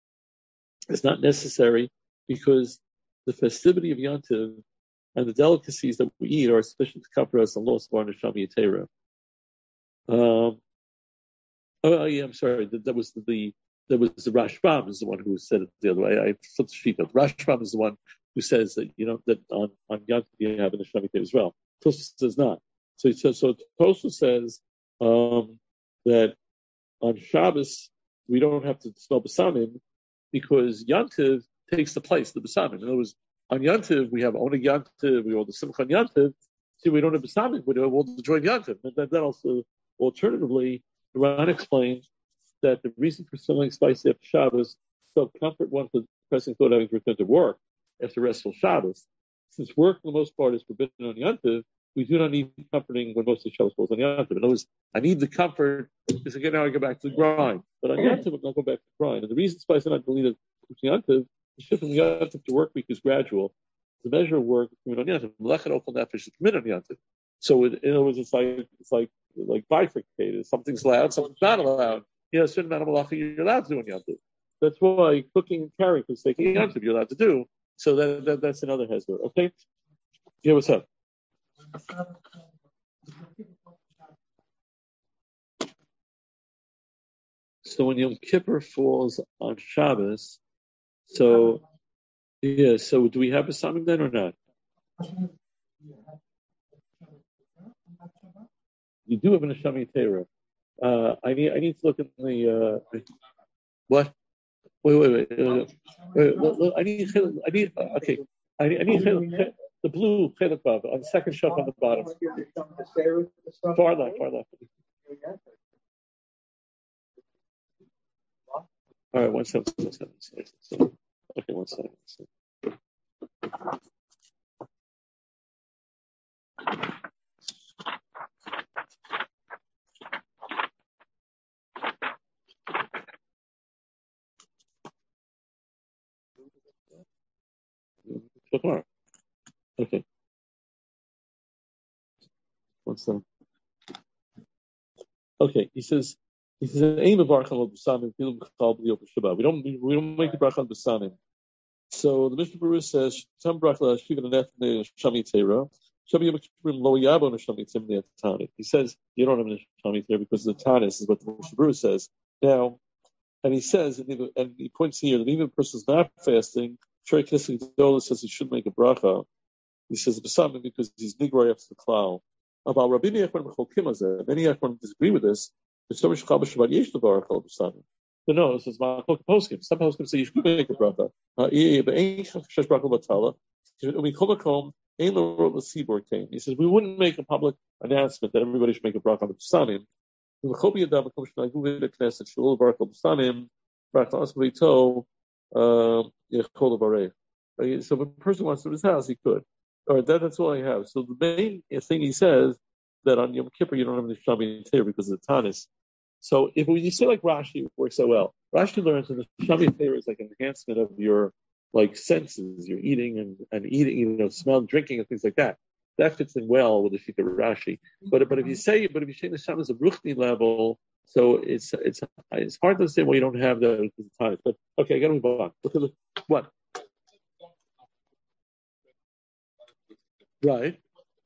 is not necessary because the festivity of Yom Tov and the delicacies that we eat are sufficient to cover us on loss of our Neshama Torah. Um, oh, yeah, I'm sorry. That, that was the, the there was the Rashbam is the one who said it the other way. I flipped the sheet. The Rashbam is the one who says that you know that on on Yom Tov you have an Hashem as well. Tosfos says not. So so, so Tosfos says um, that on Shabbos we don't have to smell Besamim because Yom Tov takes the place of the Besamim. In other words, on Yom Tov we have only Yom Tov, we all the Simcha on Yom Tov. See, we don't have Besamim, we have all the joy of Yom Tov. And that, that also, alternatively, the Ran explains that the reason for smelling spicy after Shabbos so comfort one for the pressing thought having to return to work after restful Shabbos. Since work for the most part is forbidden on Yom Tov, we do not need comforting when most of the Shabbos falls on Yom Tov. In other words, I need the comfort because again now I go back to the grind. But on Yom Tov I'm not going back to the grind. And the reason spicy not deleted Yom Tov, the shift from Yom Tov to work week is gradual. The measure of work is committed on Yom Tov. Melechet Okal Nefesh is committed on Yom Tov. So it, in other words, it's like it's like like bifurcated. Something's allowed, something's not allowed. You know, a certain amount of malacha you're allowed to do on Yom Tov. That's why cooking and carrying is taking Yom Tov you're allowed to do. So that, that that's another hezbollah. Okay? Yeah, what's up? So when Yom Kippur falls on Shabbos, so yeah, so do we have a Besamim then or not? You do have an Neshama Torah. Uh, I need I need to look at the uh, what? Wait, wait, wait. Uh, wait look, look, I need I need uh, okay. I need, I need the blue Chelik Vav on the second shelf on the bottom. Far left, far left. All right, one second, one second. One second. Okay, one second. One second. Tomorrow. Okay. One second. Okay, he says he says an aim of Barchal B'Samim, we don't we don't make the Barchal B'Samim. So the Mishnah Berurah says Tam Brachla Shiva Nefne Shami Teira. Shami Yom Lo Yabo Neshami Timnei Tani. He says you don't have a Neshami Teira because the Tanis is what the Mishnah Berurah says. Now, and he says, and, even, and he points here that even if a person is not fasting, Shrei Knesset Gedolah says he should make a bracha. He says B'Samim because he's nigray after the klal. About Rabbi Yechon Mecholkim Azeh. Many Yechon disagree with this. So no, it says Ma'achok Poskim. Some Poskim say you should make a bracha. He says we wouldn't make a public announcement that everybody should make a bracha on the B'Samim. So if a person wants to his house, he could. All right, that, that's all I have. So the main thing he says that on Yom Kippur you don't have the Shami Teir because of the Tanis. So if when you say like Rashi, it works so well. Rashi learns that the Shami Teir is like an enhancement of your like senses, your eating and, and eating, you know, smell, drinking, and things like that. That fits in well with the Shita Rashi. But but if you say but if you say the Shami is a Ruchni level, so it's it's it's hard to say well you don't have that because of Tanis. But okay, I got to move on. Look at the, what. Right.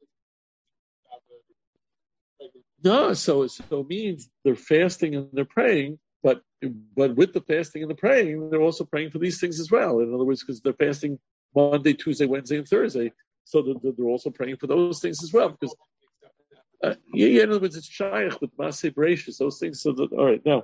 No, so so it means they're fasting and they're praying, but but with the fasting and the praying, they're also praying for these things as well. In other words, because they're fasting Monday, Tuesday, Wednesday, and Thursday, so they're, they're also praying for those things as well. Because uh, yeah, yeah, in other words, it's shaykh with maseh bereshis, those things. So that all right now,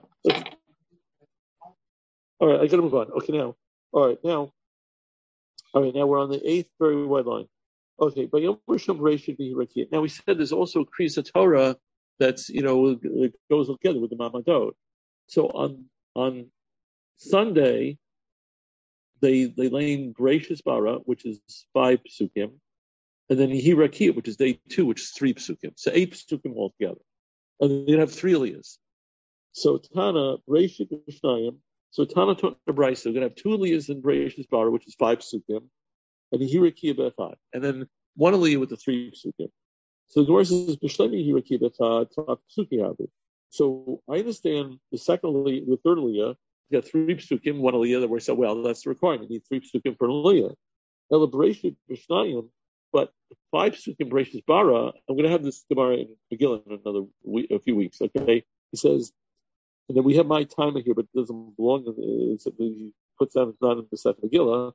all right, I got to move on. Okay, now, all right, now, all right, now we're on the eighth very wide line. Okay, but Yom Rishon Bereshit be Rakia. Now we said there's also Kriyas Torah that's you know it goes together with the Mamadot. So on on Sunday they they lay Gracious Bara, which is five psukim, and then Hirakia, which is day two, which is three psukim. So eight psukim altogether, and then you have three aliyahs. So Tana Bereshit Mishnayim. So Tana Tana Brisa, we're gonna have two aliyahs in Gracious Bara, which is five psukim. And Hirakia Bechad, and then one aliyah with the three psukim. So the Gemara says B'Shlemi Hirakia Bechad Tzak Psuki Havu. So I understand the second aliyah, the third aliyah, you got three psukim, one aliyah that works out well. That's the requirement. You need three psukim for an aliyah. Elaboration B'Shnayim, but five psukim Bereshis Bara. I'm going to have this Gemara in Megillah in another week, a few weeks. Okay, he says And then we have my timer here, but it doesn't belong. It's, he puts down it's not in the Sefer Megillah.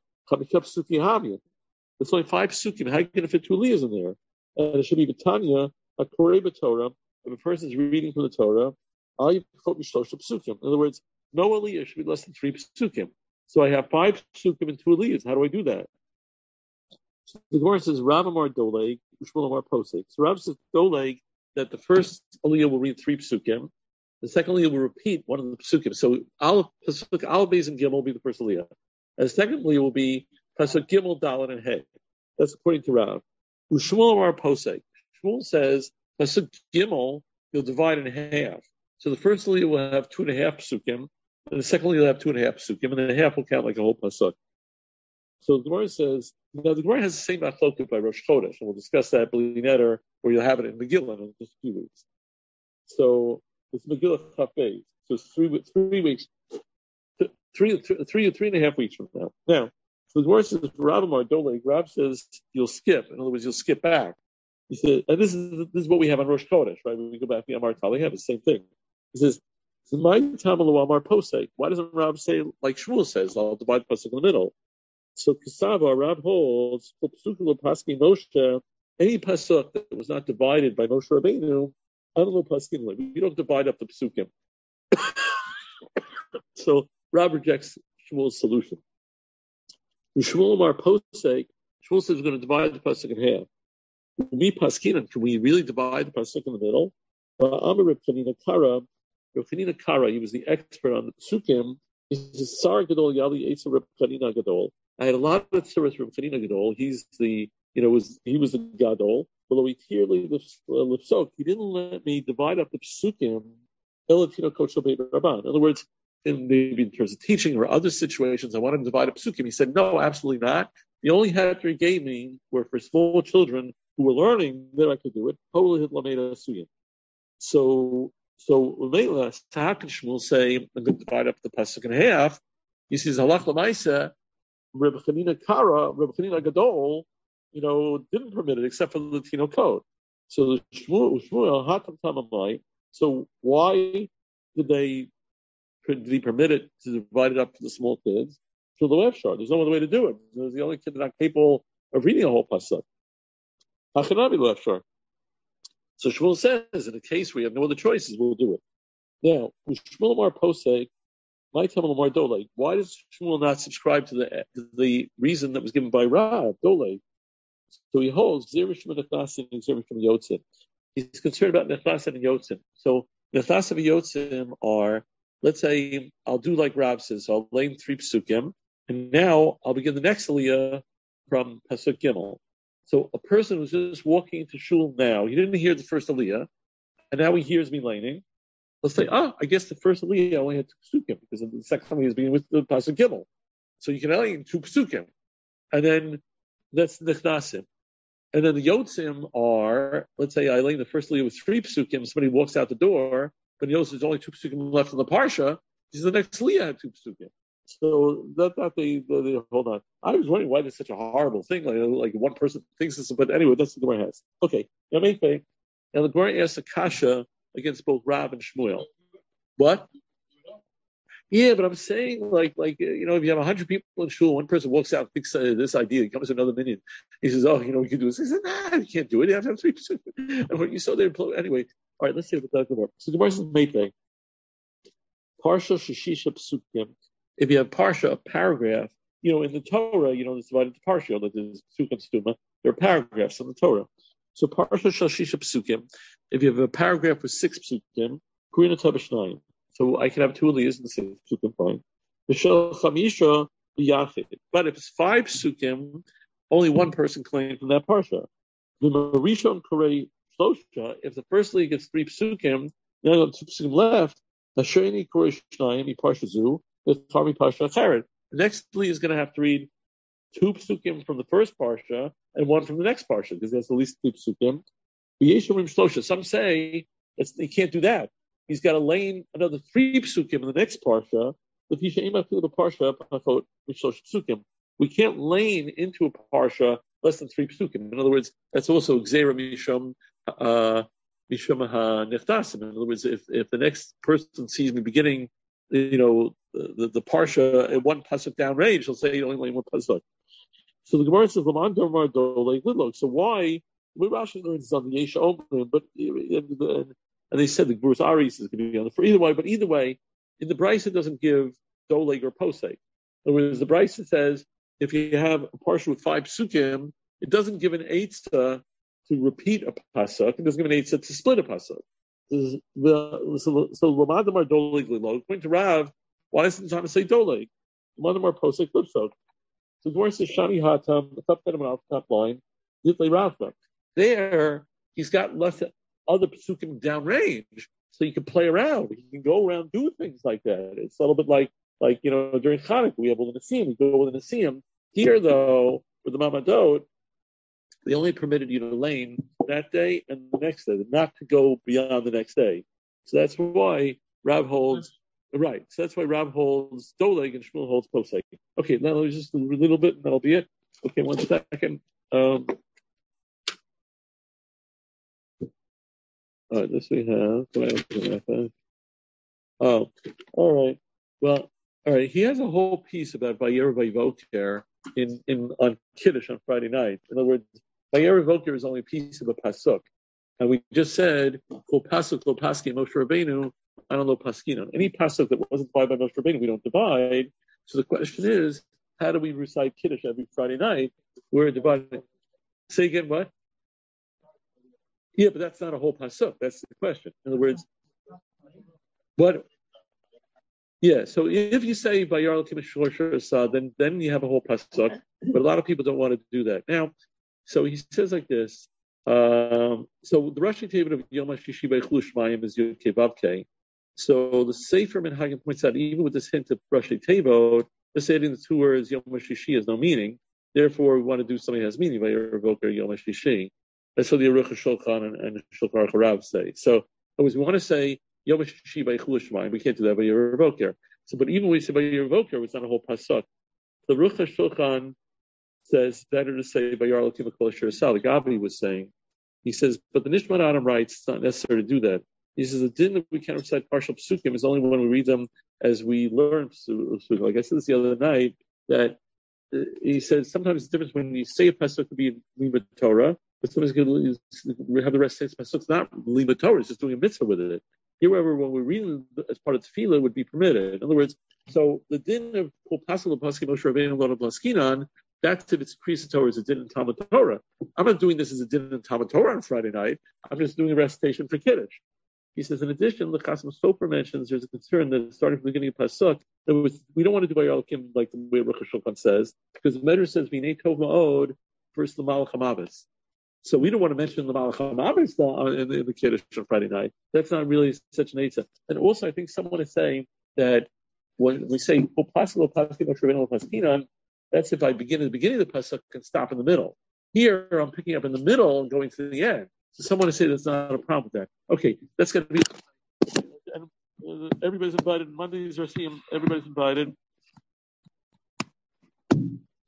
It's only five psukim. How are you going to fit two aliyahs in there? And it should be Batanya, a Korei Torah. If a person is reading from the Torah, in other words, no aliyah should be less than three psukim. So I have five psukim and two aliyahs. How do I do that? So the Gemara says, Rav Amar Doleg, Shmuel Amar Posek. So Rav says Doleg that the first aliyah will read three psukim. The second aliyah will repeat one of the psukim. So Al Pasuk Al Beis and Gimel will be the first aliyah. And the second aliyah will be Pasuk Gimel, Dalet, and Hey. That's according to Rav. Shmuel Amar Posek. Shmuel says Pasuk Gimel you'll divide in half. So the first aliyah will have two and a half psukim, and the second aliyah will have two and a half psukim, and then the half will count like a whole pasuk. So the Gemara says, now the Gemara has the same machloket by Rosh Chodesh, and we'll discuss that B'li Neder, where you'll have it in Megillah in just a few weeks. So it's Megillah Chafez. So it's three, three weeks, three, three, three, three and a half weeks from now. Now, so the Gemara says, Rav Amar Doleg, Rav says you'll skip. In other words, you'll skip back. He said, and this is this is what we have on Rosh Chodesh, right? When we go back to Amar Tal, we have the same thing. He says, my Tamalu Amar Posek. Why doesn't Rav say like Shmuel says? I'll divide the pasuk in the middle. So Kisava Rav holds Paski Moshe. Any pasuk that was not divided by Moshe Rabbeinu, Analo Paskin. You don't divide up the pasukim. So Rav rejects Shmuel's solution. Shmuel Amar Posek. Shmuel says we're going to divide the pasuk in half. Me paskinan, can we really divide the pasuk in the middle? Amar Reb Chanina Kara, Reb Chanina Kara, he was the expert on the pasukim. He says, Sar Gadol Yali Eitzer Reb Chanina Gadol. I had a lot of service Reb Chanina Gadol. He's the, you know, was he was the Gadol. Although he clearly lifsok, he didn't let me divide up the pasukim. Elatino Kochel Beit Rabban. In other words, in maybe in terms of teaching or other situations, I wanted to divide up pasukim. He said, no, absolutely not. The only heter he gave me were for small children who were learning that I could do it. So, so how can Shmuel say I'm going to divide up the pasuk in half? He says halach l'maisa, Reb Chanina Kara, Reb Chanina Gadol, you know, didn't permit it except for the Latino code. So Shmuel, Shmuel hatam tamamai. So why did they did he permit it to divide it up to the small kids? To the left shore. There's no other way to do it. There's the only kid not capable of reading a whole pasuk. Hachanabi left shore. So Shmuel says, in a case where you have no other choices, we'll do it. Now, Shmuel Amar Posek, my Tamil Amar Doleg, why does Shmuel not subscribe to the to the reason that was given by Rav Doleg? So he holds Zerishim Nechasim and Zerishim Yotzim. He's concerned about Nechasim and Yotzim. So Nechasim and Yotzim are, let's say, I'll do like Rav says, so I'll lay in three psukim, and now I'll begin the next aliyah from Pasuk Gimel. So a person who's just walking into shul now, he didn't hear the first aliyah, and now he hears me laning. Let's say, ah, I guess the first aliyah only had two psukim, because the second time he was beginning with the Pasuk Gimel. So you can only in two psukim. And then that's Nechnasim. And then the Yotzim are, let's say I lay in the first aliyah with three psukim, somebody walks out the door, but he knows there's only two psukim left in the parsha, because the next aliyah had two psukim. So that, that they, they, they, hold on. I was wondering why there's such a horrible thing. Like, like one person thinks this, but anyway, that's the Gemara has. Okay. Now, now the Gemara asks a kasha against both Rav and Shmuel. What? Yeah, but I'm saying, like, like you know, if you have a hundred people in shul, one person walks out, thinks uh, this idea, he comes to another minion. He says, "Oh, you know, we can do this." He says, "Nah, you can't do it. You have to have three percent." And what you saw there, anyway. All right, let's see what the Gemara. So the Gemara says, "Meitei parsha shishisha psukim." If you have parsha, a paragraph, you know, in the Torah, you know, it's divided into parsha, like there's psukim stuma. There are paragraphs in the Torah. So parsha shishisha psukim. If you have a paragraph with six psukim, kurina tabashnayim. So I can have two aliyahs in the same psukim, fine. Mishal chamisha b'yachid. But if it's five psukim, only one person claims from that parsha. V'marishon korei shlosha. If the first aliyah gets three psukim, then I have two psukim left. Hasheni korei shnayim parsha zu. The next aliyah is going to have to read two psukim from the first parsha and one from the next parsha, because that's at least two psukim. Some say it's, he can't do that. He's got to lay another three psukim in the next parsha. We can't lane into a parsha less than three psukim. In other words, that's also Gzeira Mishum uh, Mishamaha Nechtasim. In other words, if, if the next person sees me beginning, you know, the, the, the Parsha at one pasuk downrange, he'll say only one pasuk. So the Gemara says, Laman Domar Dole Lidlok. So why? We Rashi learns on the Yesha Omrim, but and they said the Gemara's Aris is going to be on the for either way. But either way, in the Brisa it doesn't give Doleg or Posek. In other words, the Brisa says if you have a parsha with five psukim, it doesn't give an eitzah to repeat a pasuk. It doesn't give an eitzah to split a pasuk. So Lamadamar Doleg Lilo. According to Rav, why isn't it time to say Doleg? Lamadamar Posek Lipsok. So the Gemara says Shani Hatam, the top of top line, Yitlei Ravka. There, he's got less other psukim downrange, so you can play around. You can go around, do things like that. It's a little bit like, like you know, during Chanukah, we have with the Nesiim, we go with the Nesiim. Here, though, with the Mamadot, they only permitted you to lane that day and the next day, not to go beyond the next day. So that's why Rav holds, right, so that's why Rav holds Doleg and Shmuel holds Posek. Okay, now just a little bit, and that'll be it. Okay, one second. Um, All right, this we have. Oh, all right. Well, all right. He has a whole piece about Vayer Vayvoker in in on Kiddush on Friday night. In other words, Vayer Vayvoker is only a piece of a pasuk, and we just said Kol pasuk lo paski Moshe Rabbeinu. I don't know paskina. Any pasuk that wasn't divided by Moshe Rabbeinu, we don't divide. So the question is, how do we recite Kiddush every Friday night? We're dividing. Say again, what? Yeah, but that's not a whole pasuk. That's the question. In other words, what? Yeah. So if you say Bayar Kimishor then then you have a whole pasuk. But a lot of people don't want to do that. Now, so he says like this. Um, so the Rashi Tevot of Yom HaShishi Beichlu Shmayim is Yud Kei Vav Kei. So the Sefer Minhagim points out, even with this hint of Rashi Tevot, just adding the two words Yom HaShishi has no meaning. Therefore, we want to do something that has meaning. Bayar Voker Yom HaShishi. That's what the Aruch HaShulchan and, and Shulchan Aruch Harav say. So, always we want to say Yom HaShishi by Chul Shemaim. We can't do that by Yer Voker. So, but even when we say by Yer Voker, it's not a whole pasuk. The Aruch HaShulchan says better to say by Yer Elokim Kol Asher Asal. The Gabi was saying, he says, but the Nishmat Adam writes it's not necessary to do that. He says the din that we can't recite partial psukim is only when we read them as we learn psukim. Like I said this the other night, that uh, he says sometimes the difference when you say a pasuk to be in Limud Torah. But somebody's going to have the rest of it's not Lima Torah, it's just doing a mitzvah with it. However, when we're reading as part of tefillah, would be permitted. In other words, so the din of Kol Pasal Paski Moshe Rabbeinu Lo Plaskinan, that's if it's Kriyas Torah as a din in Talmud Torah. I'm not doing this as a din in Talmud Torah on Friday night. I'm just doing a recitation for Kiddush. He says, in addition, the Chasam Sofer mentions there's a concern that starting from the beginning of Pasuk, that was, we don't want to do Bayal Kim like the way Aruch HaShulchan says, because the Medrash says, V'nei Tov Ma'od, first the Malach HaMavis. So we don't want to mention the Malach HaMavis in the, in the Kiddush on Friday night. That's not really such an eitzah. And also, I think someone is saying that when we say that's if I begin at the beginning of the pasuk and stop in the middle. Here, I'm picking up in the middle and going to the end. So someone is saying that's not a problem with that. Okay, that's going to be. And everybody's invited. Mondays are seeing everybody's invited.